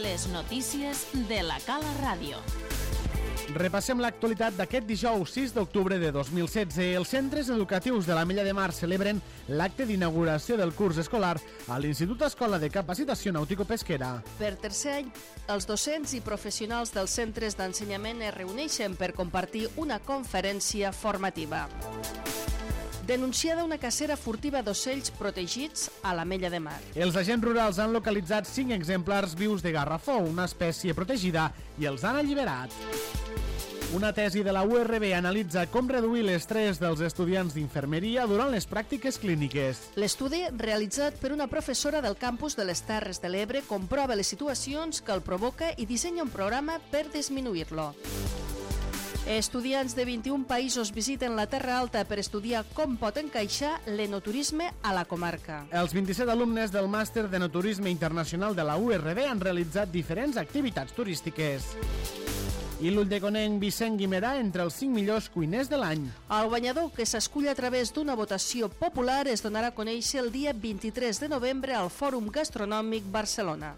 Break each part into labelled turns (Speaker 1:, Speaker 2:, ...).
Speaker 1: Les notícies de la Cala Ràdio.
Speaker 2: Repassem l'actualitat d'aquest dijous 6 d'octubre de 2016. Els centres educatius de l'Ametlla de Mar celebren l'acte d'inauguració del curs escolar a l'Institut Escola de Capacitació Nàutico-Pesquera.
Speaker 3: Per tercer any, els docents i professionals dels centres d'ensenyament es reuneixen per compartir una conferència formativa. Denunciada una cacera furtiva d'ocells protegits a l'Ametlla de Mar.
Speaker 2: Els agents rurals han localitzat 5 exemplars vius de garrafó, una espècie protegida, i els han alliberat. Una tesi de la URB analitza com reduir l'estrès dels estudiants d'infermeria durant les pràctiques clíniques.
Speaker 3: L'estudi, realitzat per una professora del campus de les Terres de l'Ebre, comprova les situacions que el provoca i dissenya un programa per disminuir-lo. Estudiants de 21 països visiten la Terra Alta per estudiar com pot encaixar l'enoturisme a la comarca.
Speaker 2: Els 27 alumnes del màster d'enoturisme internacional de la URB han realitzat diferents activitats turístiques. I l'ulldeconnenc Vicent Guimerà entre els 5 millors cuiners de l'any.
Speaker 3: El guanyador, que s'escull a través d'una votació popular, es donarà a conèixer el dia 23 de novembre al Fòrum Gastronòmic Barcelona.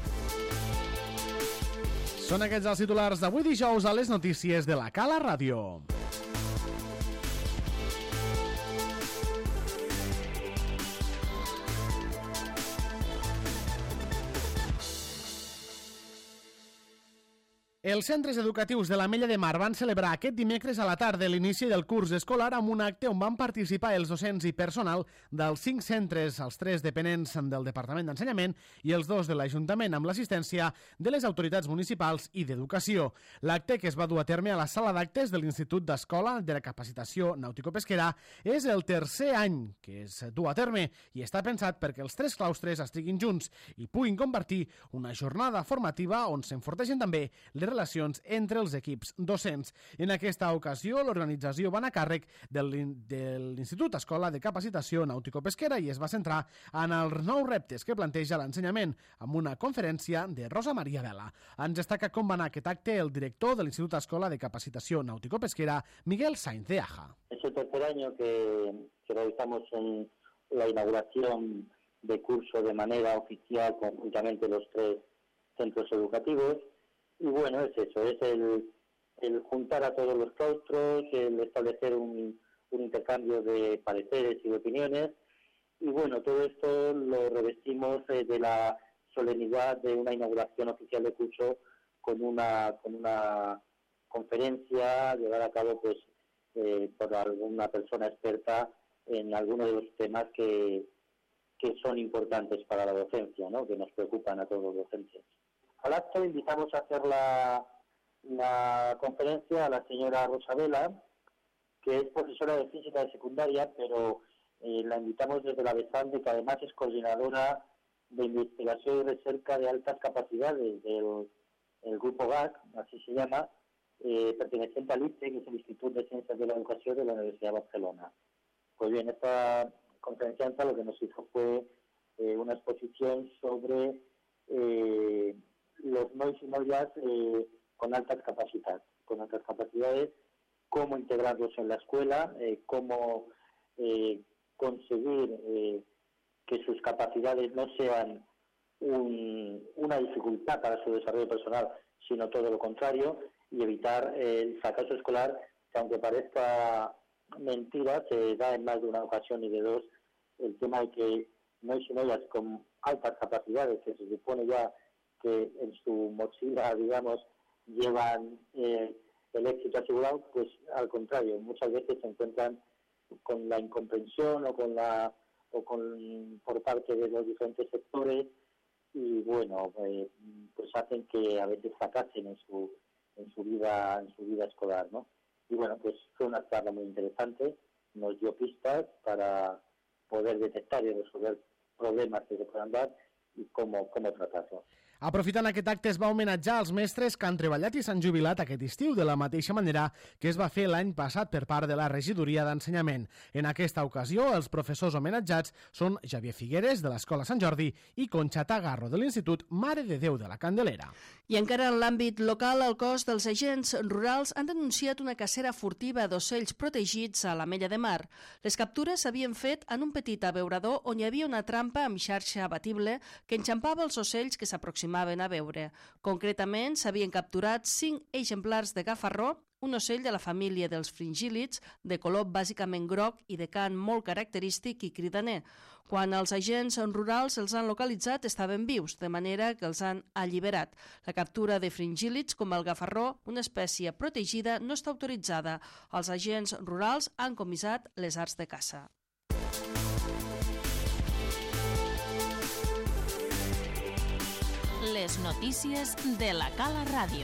Speaker 2: Són aquests els titulars d'avui dijous a les notícies de la Cala Ràdio. Els centres educatius de l'Ametlla de Mar van celebrar aquest dimecres a la tarda l'inici del curs escolar amb un acte on van participar els docents i personal dels 5 centres, els 3 dependents del Departament d'Ensenyament i els 2 de l'Ajuntament, amb l'assistència de les autoritats municipals i d'Educació. L'acte, que es va dur a terme a la sala d'actes de l'Institut d'Escola de la Capacitació Nàutico-Pesquera, és el tercer any que es du a terme i està pensat perquè els 3 claustres estiguin junts i puguin compartir una jornada formativa on s'enforteixen també les relacions entre els equips docents. En aquesta ocasió, l'organització va anar a càrrec de l'Institut Escola de Capacitació Nàutico-Pesquera i es va centrar en els nous reptes que planteja l'ensenyament, amb una conferència de Rosa Maria Vela. Ens destaca com va anar aquest acte el director de l'Institut Escola de Capacitació Nàutico-Pesquera, Miguel Sainz de Aja.
Speaker 4: Es el tercer año que realizamos la inauguración de curso de manera oficial conjuntamente los 3 centros educativos. Y bueno, es eso, es el juntar a todos los claustros, el establecer un intercambio de pareceres y de opiniones. Y bueno, todo esto lo revestimos de la solemnidad de una inauguración oficial de curso con una conferencia llevada a cabo pues por alguna persona experta en algunos de los temas que son importantes para la docencia, ¿no? Que nos preocupan a todos los docentes. Al acto invitamos a hacer la conferencia a la señora Rosa Vela, que es profesora de física de secundaria, pero la invitamos desde la Besande, que además es coordinadora de investigación y recerca de altas capacidades del grupo GAC, así se llama, perteneciente al ICE, que es el Instituto de Ciencias de la Educación de la Universidad de Barcelona. Pues bien, esta conferencianta lo que nos hizo fue una exposición sobre los nois y noias con altas capacidades, cómo integrarlos en la escuela, cómo conseguir que sus capacidades no sean una dificultad para su desarrollo personal, sino todo lo contrario, y evitar el fracaso escolar, que aunque parezca mentira, se da en más de una ocasión y de dos, el tema de que nois y noias con altas capacidades, que se supone ya que en su mochila, digamos, llevan el éxito asegurado, pues al contrario, muchas veces se encuentran con la incomprensión por parte de los diferentes sectores y bueno, pues hacen que a veces fracasen en su vida escolar, ¿no? Y bueno, pues fue una charla muy interesante, nos dio pistas para poder detectar y resolver problemas que se puedan dar i com tratar-lo.
Speaker 2: Aprofitant aquest acte es va homenatjar als mestres que han treballat i s'han jubilat aquest estiu de la mateixa manera que es va fer l'any passat per part de la Regidoria d'Ensenyament. En aquesta ocasió, els professors homenatjats són Xavier Figueres, de l'Escola Sant Jordi, i Conxa Tagarro, de l'Institut Mare de Déu de la Candelera.
Speaker 3: I encara en l'àmbit local, el cos dels agents rurals han denunciat una cacera furtiva d'ocells protegits a l'Ametlla de Mar. Les captures s'havien fet en un petit abeurador on hi havia una trampa amb xarxa abatible que enxampava els ocells que s'aproximaven s'aproximaven a veure. Concretament, s'havien capturat 5 exemplars de gafarró, un ocell de la família dels fringílids, de color bàsicament groc i de cant molt característic i cridaner. Quan els agents rurals els han localitzat estaven vius, de manera que els han alliberat. La captura de fringílids, com el gafarró, una espècie protegida, no està autoritzada. Els agents rurals han comissat les arts de caça.
Speaker 1: Les notícies de la Cala Ràdio.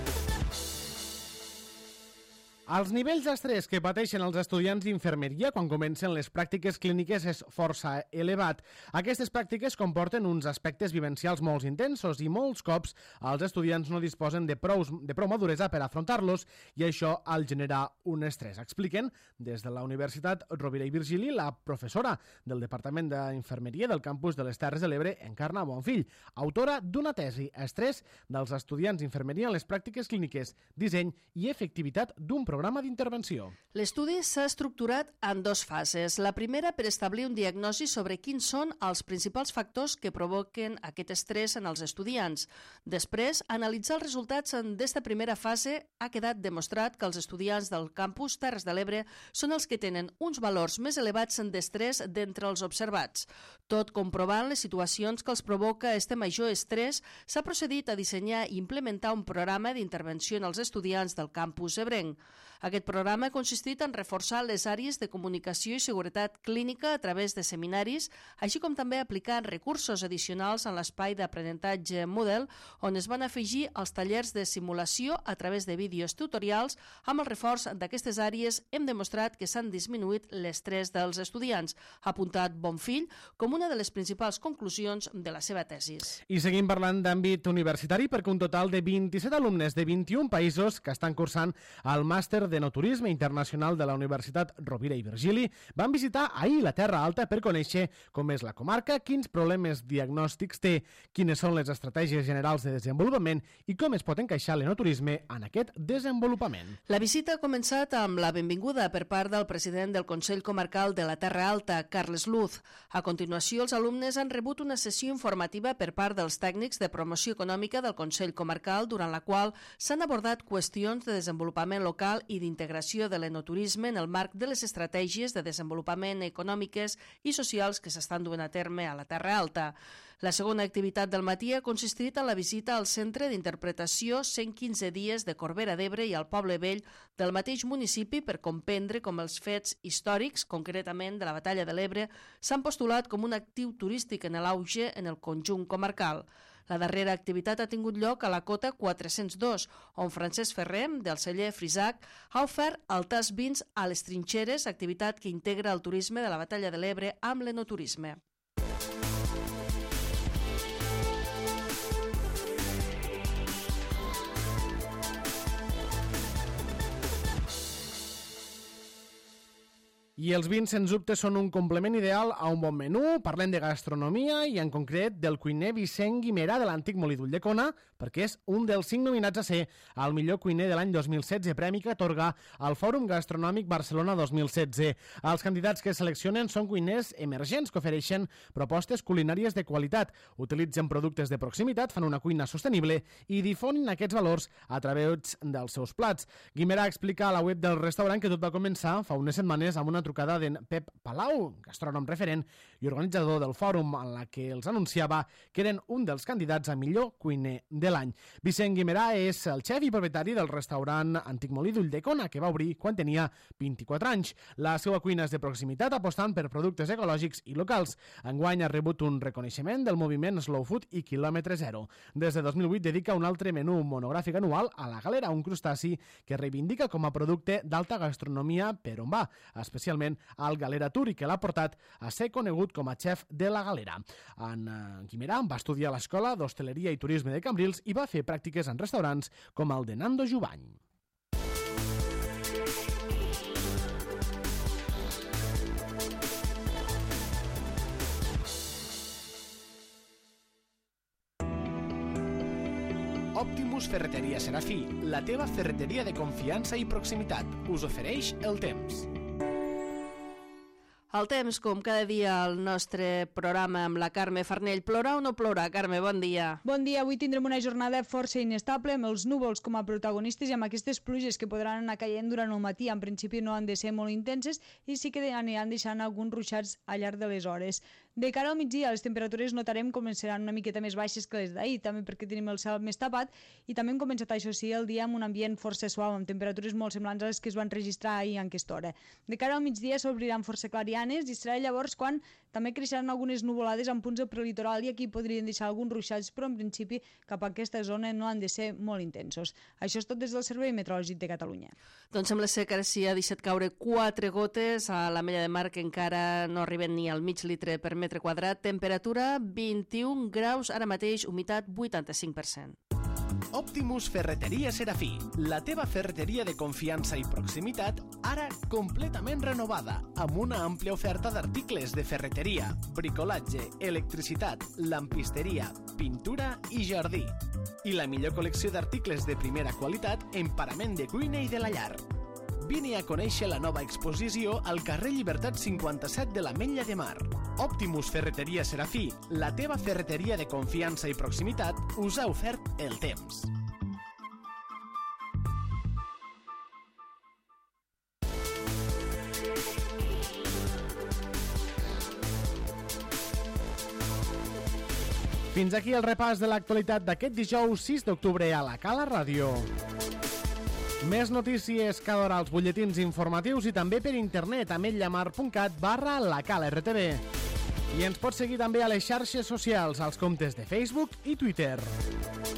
Speaker 2: Els nivells d'estrès que pateixen els estudiants d'infermeria quan comencen les pràctiques clíniques és força elevat. Aquestes pràctiques comporten uns aspectes vivencials molt intensos i molts cops els estudiants no disposen de prou maduresa per afrontar-los i això el genera un estrès. Expliquen des de la Universitat Rovira i Virgili la professora del Departament d'Infermeria del campus de les Terres de l'Ebre, Encarna Bonfill, autora d'una tesi, Estrès dels estudiants d'infermeria en les pràctiques clíniques, disseny i efectivitat d'un programa d'intervenció.
Speaker 3: L'estudi s'ha estructurat en 2 fases. La primera per establir un diagnòstic sobre quins són els principals factors que provoquen aquest estrès en els estudiants. Després, analitzar els resultats d'esta primera fase ha quedat demostrat que els estudiants del campus Terres de l'Ebre són els que tenen uns valors més elevats d'estrès d'entre els observats. Tot comprovant les situacions que els provoca este major estrès, s'ha procedit a dissenyar i implementar un programa d'intervenció en els estudiants del campus ebrenc. Aquest programa ha consistit en reforçar les àrees de comunicació i seguretat clínica a través de seminaris, així com també aplicar recursos addicionals en l'espai d'aprenentatge Moodle, on es van afegir els tallers de simulació a través de vídeos tutorials. Amb el reforç d'aquestes àrees hem demostrat que s'han disminuït l'estrès dels estudiants, ha apuntat Bonfill com una de les principals conclusions de la seva tesis.
Speaker 2: I seguim parlant d'àmbit universitari perquè un total de 27 alumnes de 21 països que estan cursant el màster d'Enoturisme Internacional de la Universitat Rovira i Virgili van visitar ahir la Terra Alta per conèixer com és la comarca, quins problemes diagnòstics té, quines són les estratègies generals de desenvolupament i com es pot encaixar l'enoturisme en aquest desenvolupament.
Speaker 3: La visita ha començat amb la benvinguda per part del president del Consell Comarcal de la Terra Alta, Carles Luz. A continuació, els alumnes han rebut una sessió informativa per part dels tècnics de promoció econòmica del Consell Comarcal, durant la qual s'han abordat qüestions de desenvolupament local i d'integració de l'enoturisme en el marc de les estratègies de desenvolupament econòmiques i socials que s'estan duent a terme a la Terra Alta. La segona activitat del matí ha consistit en la visita al Centre d'Interpretació 115 dies de Corbera d'Ebre i al Poble Vell del mateix municipi per comprendre com els fets històrics, concretament de la Batalla de l'Ebre, s'han postulat com un actiu turístic en l'auge en el conjunt comarcal. La darrera activitat ha tingut lloc a la cota 402, on Francesc Ferrer, del celler Frisac, ha ofert el tas vins a les trinxeres, activitat que integra el turisme de la Batalla de l'Ebre amb l'enoturisme.
Speaker 2: I els vins, sens dubte, són un complement ideal a un bon menú. Parlem de gastronomia i, en concret, del cuiner Vicent Guimerà de l'Antic Molí d'Ulldecona, perquè és un dels 5 nominats a ser el millor cuiner de l'any 2016, premi que atorga el Fòrum Gastronòmic Barcelona 2016. Els candidats que seleccionen són cuiners emergents que ofereixen propostes culinàries de qualitat, utilitzen productes de proximitat, fan una cuina sostenible i difonen aquests valors a través dels seus plats. Guimerà explica a la web del restaurant que tot va començar fa unes setmanes amb una trucada d'en Pep Palau, gastrònom referent i organitzador del fòrum, en la que els anunciava que eren un dels candidats a millor cuiner de l'any. Vicent Guimerà és el xef i propietari del restaurant Antic Molí d'Ulldecona, que va obrir quan tenia 24 anys. La seva cuina és de proximitat, apostant per productes ecològics i locals. Enguany ha rebut un reconeixement del moviment Slow Food i Quilòmetre Zero. Des de 2008 dedica un altre menú monogràfic anual a la galera, un crustaci que reivindica com a producte d'alta gastronomia per on va, especialment al Galera Tour, i que l'ha portat a ser conegut com a xef de la galera. En Guimerà va estudiar a l'Escola d'Hostaleria i Turisme de Cambrils i va fer pràctiques en restaurants com el de Nando Jubany. Optimus Ferreteria Serafí, la teva ferreteria de confiança i proximitat, us ofereix el temps.
Speaker 3: El temps, com cada dia, al nostre programa amb la Carme Farnell. Plorar o no plorar, Carme? Bon dia.
Speaker 5: Bon dia. Avui tindrem una jornada força inestable, amb els núvols com a protagonistes i amb aquestes pluges que podran anar caient durant el matí. En principi no han de ser molt intenses i sí que aniran deixant alguns ruixats al llarg de les hores. De cara al migdia, les temperatures notarem com seran una miqueta més baixes que les d'ahir, també perquè tenim el cel més tapat, i també hem començat, això sí, el dia amb un ambient força suau, amb temperatures molt semblants a les que es van registrar ahir en aquesta hora. De cara al migdia s'obriran força clarianes i serà llavors quan també creixeran algunes nuvolades en punts del prelitoral i aquí podrien deixar alguns ruixats, però en principi cap a aquesta zona no han de ser molt intensos. Això és tot des del Servei Meteorològic de Catalunya.
Speaker 3: Doncs sembla ser que ara sí ha deixat caure 4 gotes a l'Ametlla de Mar, que encara no arriben ni al mig litre per metre quadrat. Temperatura 21 graus, ara mateix humitat 85%.
Speaker 2: Optimus Ferreteria Serafí, la teva ferreteria de confiança i proximitat, ara completament renovada, amb una àmplia oferta d'articles de ferreteria, bricolatge, electricitat, lampisteria, pintura i jardí. I la millor col·lecció d'articles de primera qualitat en parament de cuina i de la llar. Vine a conèixer la nova exposició al carrer Llibertat 57 de l'Ametlla de Mar. Optimus Ferreteria Serafí, la teva ferreteria de confiança i proximitat, us ha ofert el temps. Fins aquí el repàs de l'actualitat d'aquest dijous 6 d'octubre a la Cala Ràdio. Més notícies cada hora als butlletins informatius i també per internet a ametlllamar.cat/lacalartv. I ens pots seguir també a les xarxes socials, als comptes de Facebook i Twitter.